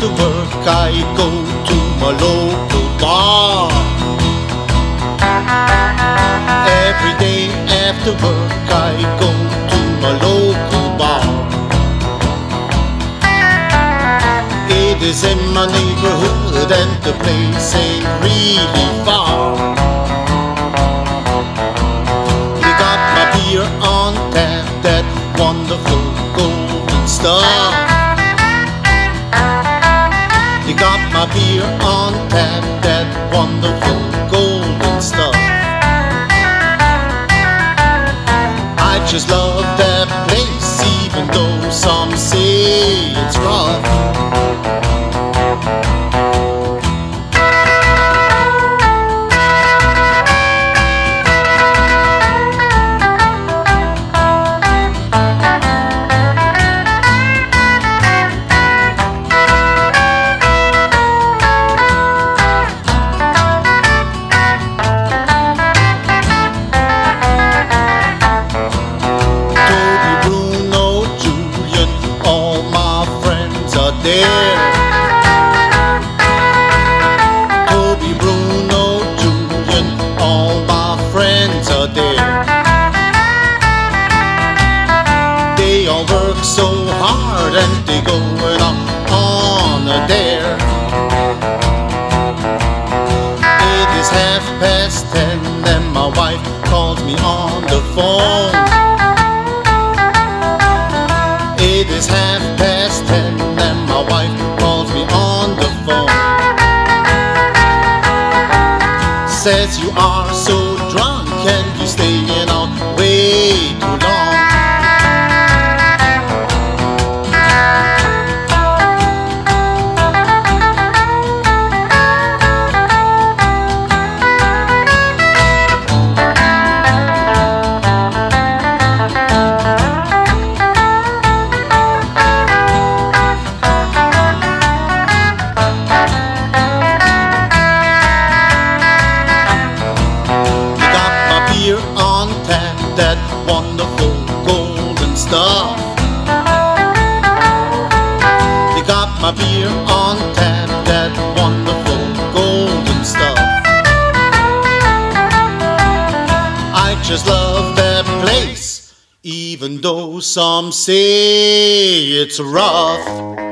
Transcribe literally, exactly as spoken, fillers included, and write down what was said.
after work I go to my local bar. Every day after work I go to my local bar. It is in my neighborhood and the place ain't really far. You got my beer on tap, that wonderful golden stuff. You got my beer on tap, that wonderful golden stuff. I just love that place, even though some say it's rough. There, Toby, Bruno, Julian, all my friends are there. They all work so hard and they going on, on a dare. It is half past ten and my wife calls me on the phone. It is half past ten and my wife calls me on the phone. Says you are so drunk and you staying out way too long. On tap, that wonderful golden stuff. You got my beer on tap, that wonderful golden stuff. I just love that place, even though some say it's rough.